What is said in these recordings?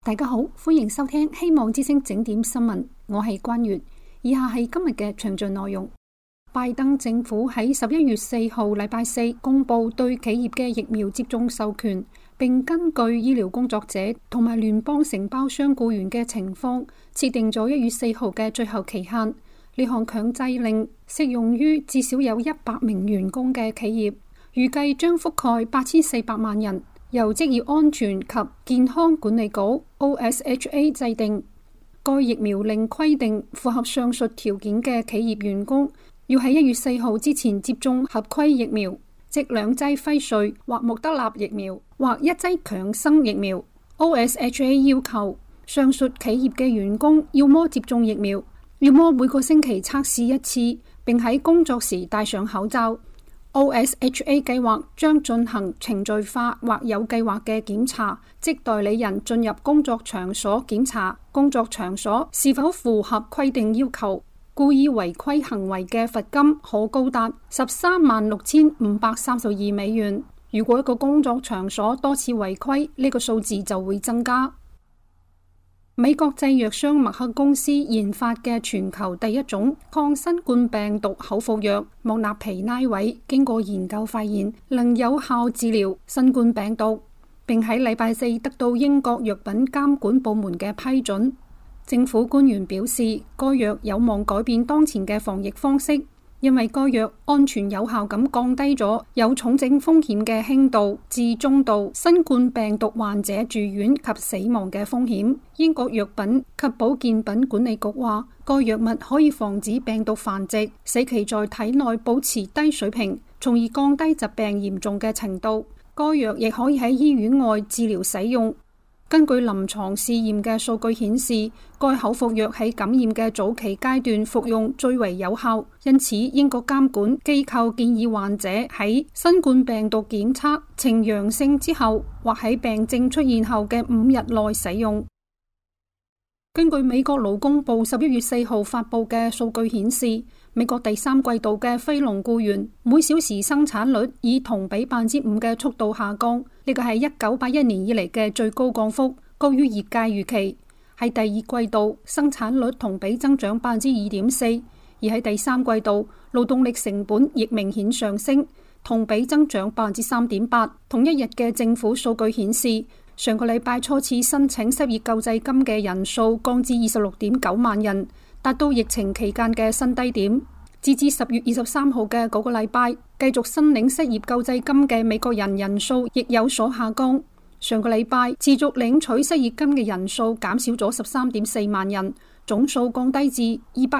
大家好，歡迎收聽希望之聲整點新聞，我係關月。以下係今日嘅詳盡內容。拜登政府喺11月4號禮拜四公布對企業嘅疫苗接種授權，並根據醫療工作者同埋聯邦承包商僱員嘅情況，設定咗1月4號嘅最後期限。呢項強制令適用於至少有100名員工嘅企業，預計將覆蓋8400萬人。由職業安全及健康管理局 OSHA 制定。該疫苗令規定符合上述條件嘅企業員工要喺1月4號之前接種合規疫苗，即2劑輝瑞或莫德納疫苗或1劑強生疫苗。OSHA 要求上述企業嘅員工要麼接種疫苗，要麼每個星期測試一次，並喺工作時戴上口罩。OSHA 計劃將進行程序化或有計劃嘅檢查，即代理人進入工作場所檢查工作場所是否符合規定要求。故意違規行為嘅罰金可高達136532美元。如果一個工作場所多次違規，呢個數字就會增加。美國製藥商默克公司研發嘅全球第一種抗新冠病毒口服藥莫納皮拉韋，經過研究發現能有效治療新冠病毒，並喺禮拜四得到英國藥品監管部門嘅批准。政府官員表示，該藥有望改變當前嘅防疫方式，因為該藥安全有效咁降低咗有重症風險嘅輕度至中度新冠病毒患者住院及死亡嘅風險。英國藥品及保健品管理局話，該藥物可以防止病毒繁殖，使其在體內保持低水平，從而降低疾病嚴重嘅程度。該藥亦可以喺醫院外治療使用。根據臨床試驗嘅數據顯示，該口服藥喺感染嘅早期階段服用最為有效，因此英國監管機構建議患者喺新冠病毒檢測呈陽性之後，或喺病症出現後嘅5日內使用。根據美國勞工部11月4號發布嘅數據顯示，美國第三季度嘅非農僱員每小時生產率以同比5%嘅速度下降，呢個係1981年以嚟嘅最高降幅，高於業界預期。喺第二季度，生產率同比增長2.4%，而喺第三季度，勞動力成本亦明顯上升，同比增長3.8%。同一日嘅政府數據顯示，上個禮拜初次申請失業救濟金嘅人數降至26.9萬人，達到疫情期間嘅新低點。截至10月23號嘅嗰個禮拜，繼續申領失業救濟金嘅美國人人數亦有所下降。上個禮拜持續領取失業金嘅人數減少咗13.4萬人，總數降低至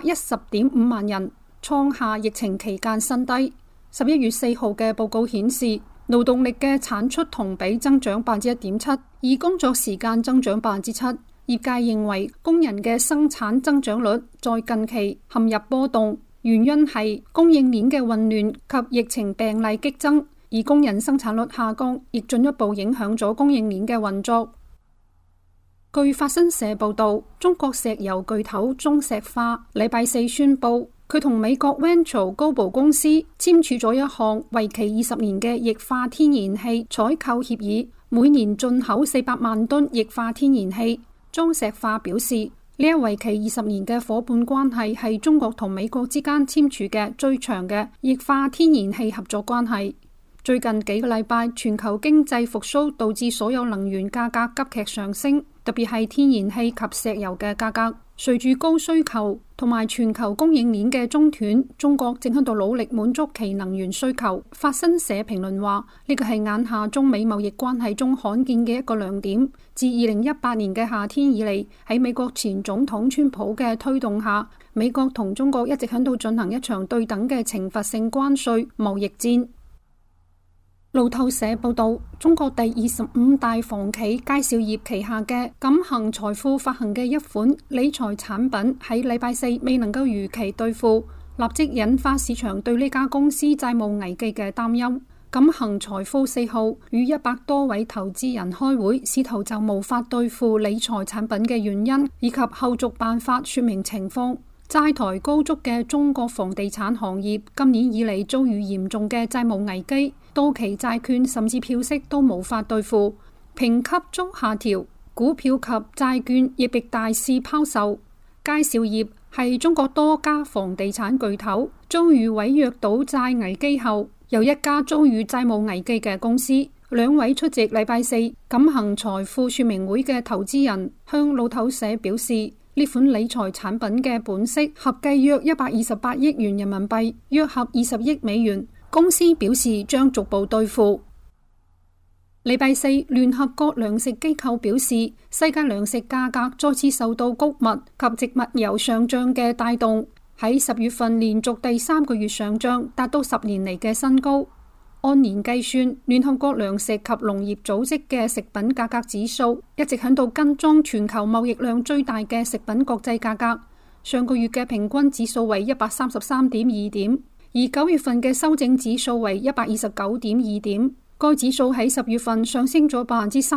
210.5萬人，創下疫情期間新低。11月4號嘅報告顯示，勞動力嘅產出同比增長1.7%，而工作時間增長7%。業界認為工人嘅生產增長率在近期陷入波動，原因係供應鏈嘅混亂及疫情病例激增，而工人生產率下降亦進一步影響咗供應鏈嘅運作。據法新社報道，中國石油巨頭中石化禮拜四宣布，佢同美國 Venture Global 公司簽署咗一項為期20年嘅液化天然氣採購協議，每年進口400萬噸液化天然氣。中石化表示，呢一為期20年嘅夥伴關係係中國同美國之間簽署嘅最長嘅液化天然氣合作關係。最近幾個禮拜，全球經濟復甦導致所有能源價格急劇上升，特別係天然氣及石油嘅價格。隨住高需求同埋全球供應鏈嘅中斷，中國正喺度努力滿足其能源需求。法新社評論話，呢個係眼下中美貿易關係中罕見嘅一個亮點。自2018年嘅夏天以嚟，喺美國前總統川普嘅推動下，美國同中國一直喺度進行一場對等嘅懲罰性關稅貿易戰。路透社報道，中國第25大房企佳兆業旗下嘅錦恒財富發行嘅一款理財產品喺禮拜四未能夠如期兌付，立即引發市場對呢家公司債務危機嘅擔憂。錦恒財富4號與100多位投資人開會，試圖就無法兌付理財產品嘅原因以及後續辦法說明情況。債台高築嘅中國房地產行業今年以嚟遭遇嚴重嘅債務危機，到期債券甚至票息都無法兌付，評級遭下調， 股票及債券亦被大肆拋售。佳兆業係中國多家房地產巨頭遭遇違約倒債危機後，由一家遭遇債務危機嘅公司。兩位出席禮拜四錦恒財富說明會嘅投資人向路透社表示，呢款理財產品嘅本息合計約128億元人民幣，約合20億美元。公司表示將逐步兌付。禮拜四，聯合國糧食機構表示，世界糧食價格再次受到穀物及植物油上漲嘅帶動，喺10月份連續第3個月上漲，達到10年嚟嘅新高。按年計算，聯合國糧食及農業組織嘅食品價格指數一直響度跟蹤全球貿易量最大嘅食品國際價格。上個月嘅平均指數為133.2點，而9月份嘅修正指數為129.2點。該指數喺10月份上升咗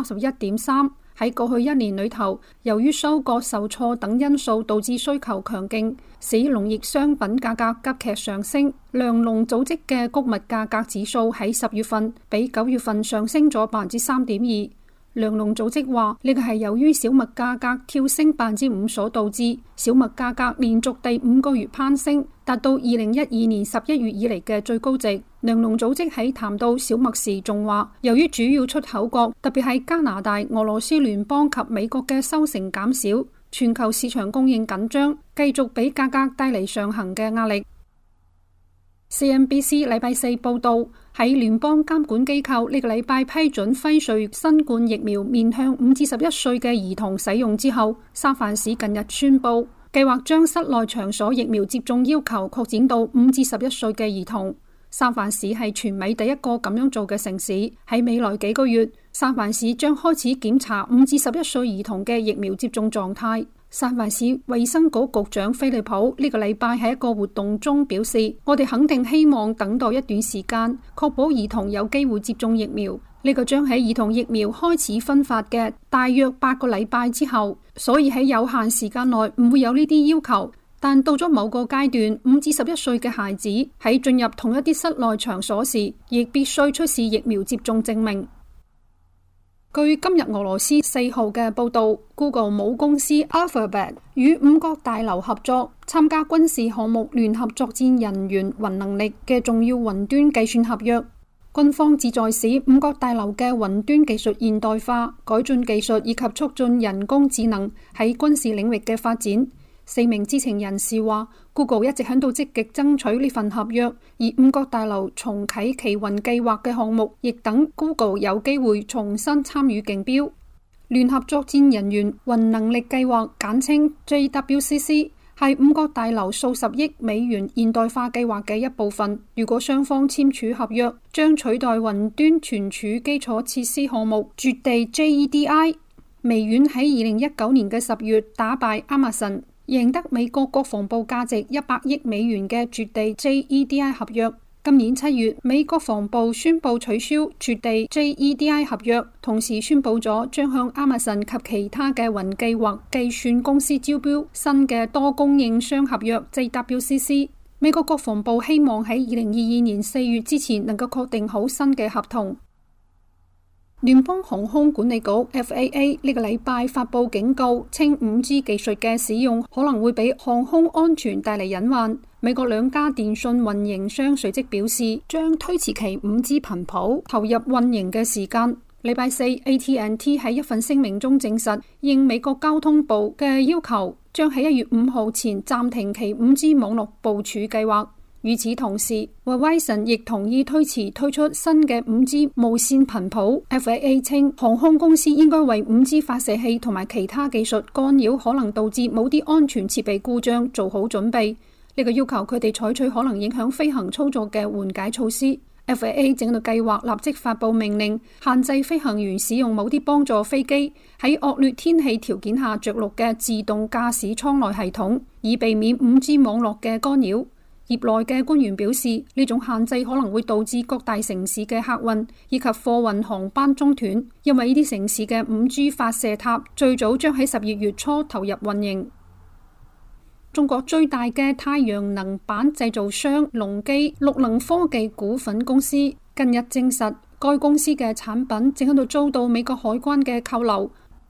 31.3%。喺過去1年裏頭，由於收割受挫等因素導致需求強勁，使農業商品價格急劇上升。糧農組織嘅穀物價格指數喺10月份比9月份上升咗3.2%。糧農組織話呢個係由於小麥價格跳升5%所導致，小麥價格連續第5個月攀升，達到2012年11月以嚟嘅最高值。糧農組織喺談到小麥時仲話，由於主要出口國特別係加拿大、俄羅斯聯邦及美國嘅收成減少，全球市場供應緊張，繼續俾價格帶嚟上行嘅壓力。CNBC 禮拜四報道，喺聯邦監管機構呢個禮拜批准輝瑞新冠疫苗面向5至11歲嘅兒童使用之後，三藩市近日宣布計劃將室內場所疫苗接種要求擴展到5至11歲嘅兒童。三藩市係全美第一個咁樣做嘅城市。喺未來幾個月，三藩市將開始檢查5至11歲兒童嘅疫苗接種狀態。三藩市衛生局局長菲利普呢個禮拜喺一個活動中表示，我哋肯定希望等待一段時間，確保兒童有機會接種疫苗。呢個將喺兒童疫苗開始分發嘅大約8個禮拜之後，所以喺有限時間內唔會有呢啲要求。但到咗某個階段，5至11歲嘅孩子喺進入同一啲室內場所時，亦必須出示疫苗接種證明。據今日俄羅斯4號嘅報道， Google 母公司 Alphabet 與五角大樓合作，參加軍事項目聯合作戰人員雲能力嘅重要雲端計算合約。軍方旨在使五角大樓嘅雲端技術現代化、改進技術以及促進人工智能喺軍事領域嘅發展。4名知情人士話 ，Google 一直喺度積極爭取呢份合約，而五角大樓重啟奇雲計劃嘅項目，亦等 Google 有機會重新參與競標。聯合作戰人員雲能力計劃簡稱 JWCC 係五角大樓數十億美元現代化計劃嘅一部分。如果雙方簽署合約，將取代雲端存儲基礎設施項目絕地 JEDI。微軟喺2019年嘅10月打敗 Amazon，贏得美國國防部價值100億美元嘅絕地 JEDI 合約。今年7月，美國防部宣布取消絕地 JEDI 合約，同時宣布咗將向 Amazon 及其他嘅雲計劃計算公司招標新嘅多供應商合約 JWCC。美國國防部希望喺2022年4月之前能夠確定好新嘅合同。聯邦航空管理局 FAA 呢個禮拜發佈警告，稱 5G 技術嘅使用可能會俾航空安全帶嚟隱患。美國兩家電信運營商隨即表示，將推遲其 5G 頻譜投入運營嘅時間。禮拜四 AT&T 喺一份聲明中證實，應美國交通部嘅要求，將喺1月5號前暫停其 5G 網絡部署計劃。與此同時 Verizon 亦同意推遲推出新嘅 5G 無線頻譜。FAA 稱航空公司應該為 5G 發射器同埋其他技術干擾可能導致某啲安全設備故障做好準備。呢個要求佢哋採取可能影響飛行操作嘅緩解措施。FAA 正喺度計劃立即發佈命令，限制飛行員使用某啲幫助飛機喺惡劣天氣條件下着陸嘅自動駕駛艙內系統，以避免 5G 網絡嘅干擾。業內嘅官員表示，呢種限制可能會導致各大城市嘅客運以及貨運航班中斷，因為呢啲城市嘅 5G 發射塔最早將喺12月初投入運營。中國最大嘅太陽能板製造商隆基綠能科技股份公司近日證實，該公司嘅產品正喺度遭到美國海關嘅扣留。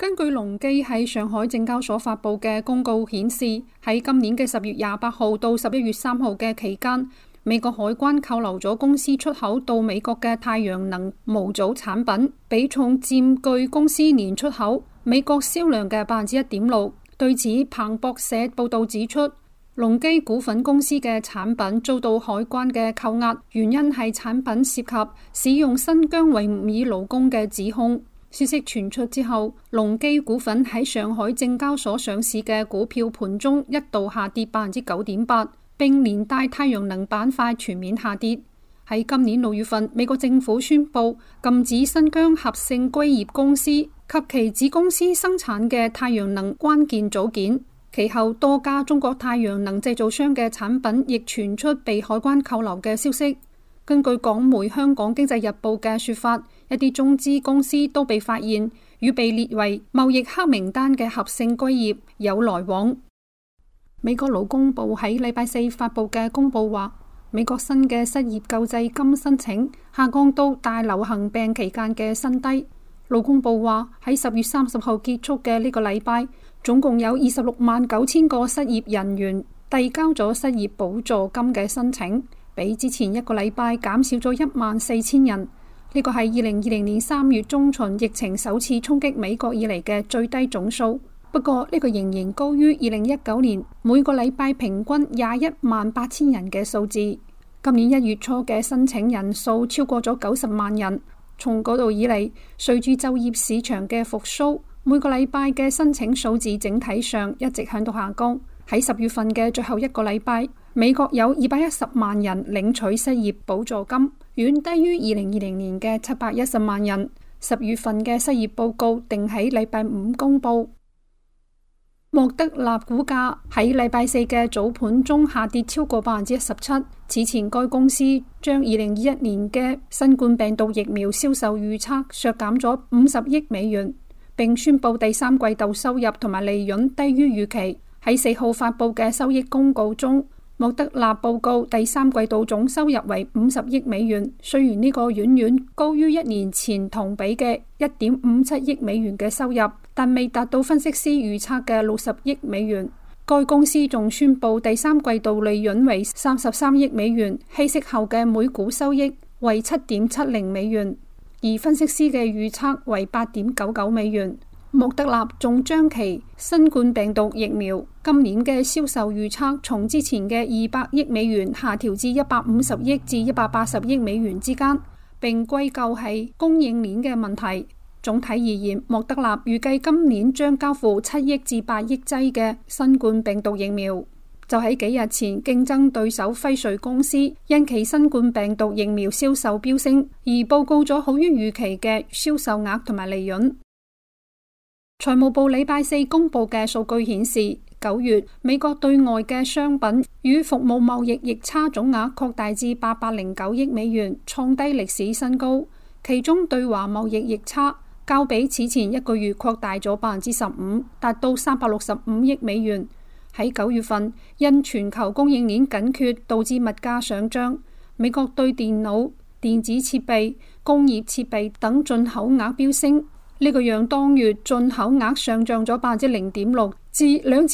根據隆基喺上海證交所發佈嘅公告顯示，喺今年嘅10月28號到11月3號嘅期間，美國海關扣留咗公司出口到美國嘅太陽能模組產品，比重佔據公司年出口美國銷量嘅1.6%。對此，彭博社報道指出，隆基股份公司嘅產品遭到海關嘅扣押，原因係產品涉及使用新疆維吾爾勞工嘅指控。消息傳出之後，隆基股份喺上海證交所上市嘅股票盤中一度下跌9.8%，並連帶太陽能板塊全面下跌。喺今年6月份，美國政府宣布禁止新疆合盛硅業公司及其子公司生產嘅太陽能關鍵組件。其後，多家中國太陽能製造商嘅產品亦傳出被海關扣留嘅消息。根據港媒《香港經濟日報》嘅說法，一啲中資公司都被發現與被列為貿易黑名單嘅合盛硅業有來往。美國勞工部喺禮拜四發佈嘅公報話，美國新嘅失業救濟金申請下降到大流行病期間嘅新低。勞工部話喺10月30號結束嘅呢個禮拜，總共有26萬9千個失業人員遞交咗失業補助金嘅申請，比之前一個禮拜減少咗14000人。呢個係2020年3月中旬疫情首次衝擊美國以嚟嘅最低總數。不過呢個仍然高於2019年每個禮拜平均21萬8千人嘅數字。今年1月初嘅申請人數超過咗90萬人。從嗰度以嚟，隨住就業市場嘅復甦，每個禮拜嘅申請數字整體上一直向度下降。喺10月份嘅最後一個禮拜，美國有210萬人領取失業補助金，遠低於2020年嘅710萬人。10月份嘅失業報告定喺禮拜5公佈。莫德納股價喺禮拜四嘅早盤中下跌超過17%。此前該公司將2021年嘅新冠病毒疫苗銷售預測削減咗50億美元，並宣布第三季度收入同埋利潤低於預期。喺4號發佈嘅收益公告中，莫德納報告第三季度總收入為50億美元，雖然呢個遠遠高於1年前同比嘅1.57億美元嘅收入，但未達到分析師預測嘅60億美元。該公司仲宣布第三季度利潤為33億美元，稀釋後嘅每股收益為7.70美元，而分析師嘅預測為8.99美元。莫德納仲將其新冠病毒疫苗今年嘅銷售預測從之前嘅200億美元下調至150億至180億美元之間，並歸咎係供應鏈嘅問題。總體而言，莫德納預計今年將交付7億至8億劑嘅新冠病毒疫苗。就喺幾日前，競爭對手輝瑞公司因其新冠病毒疫苗銷售飆升而報告咗好於預期嘅銷售額同埋利潤。財務部禮拜四公布嘅數據顯示，9月美國對外嘅商品與服務貿易逆差總額擴大至809億美元，創低歷史新高。其中對華貿易逆差較比此前一個月擴大咗15%，達到365億美元。喺9月份，因全球供應鏈緊缺導致物價上漲，美國對電腦、電子設備、工業設備等進口額飆升。呢個讓當月進口額上漲咗0.6%至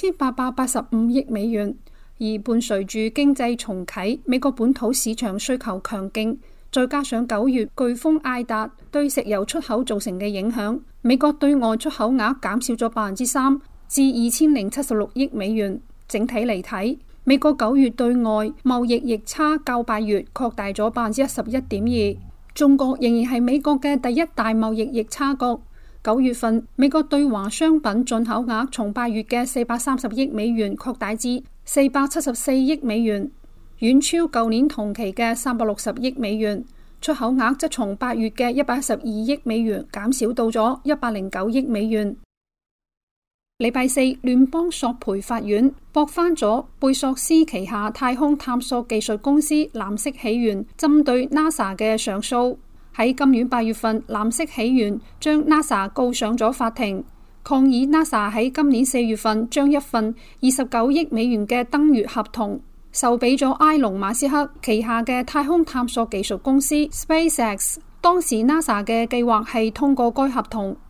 2885億美元，而伴隨住經濟重啟，美國本土市場需求強勁，再加上9月颶風艾達對石油出口造成嘅影響，美國對外出口額減少咗3%至2076億美元。整體嚟睇，美國9月對外貿易逆差較8月擴大咗11.2%。中國仍然係美國嘅第一大貿易逆差國。9月份，美國對華商品進口額從8月嘅430億美元擴大至474億美元，遠超舊年同期嘅360億美元。出口額則從8月嘅112億美元減少到咗109億美元。禮拜四，聯邦索賠法院駁翻咗貝索斯旗下太空探索技術公司藍色起源針對 NASA 嘅上訴。喺今年8月份，藍色起源將 NASA 告上咗法庭，抗議 NASA 喺今年4月份將一份29億美元嘅登月合同售俾咗埃隆馬斯克旗下嘅太空探索技術公司 SpaceX。當時 NASA 嘅計劃係通過該合同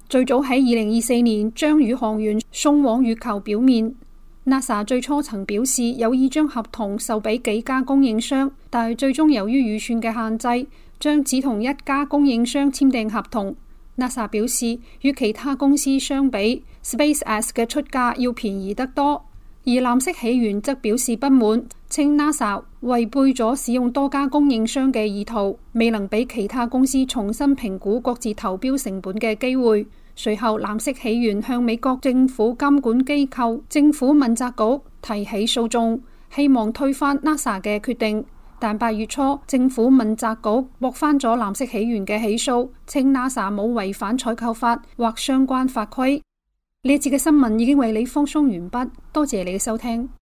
最早喺2024年將宇航員送往月球表面。NASA 最初曾表示有意將合同售俾幾家供應商，但係最終由於預算嘅限制，將只同一家供應商簽訂合同。NASA 表示，與其他公司相比 ，SpaceX 嘅出價要便宜得多。而藍色起源則表示不滿，稱 NASA 違背咗使用多家供應商嘅意圖，未能俾其他公司重新評估各自投標成本嘅機會。隨後，藍色起源向美國政府監管機構政府問責局提起訴訟，希望推翻 NASA 嘅決定。但8月初，政府問責局駁翻咗藍色起源嘅起訴，稱 NASA 冇違反採購法或相關法規。呢一節嘅新聞已經為你放送完畢，多謝你嘅收聽。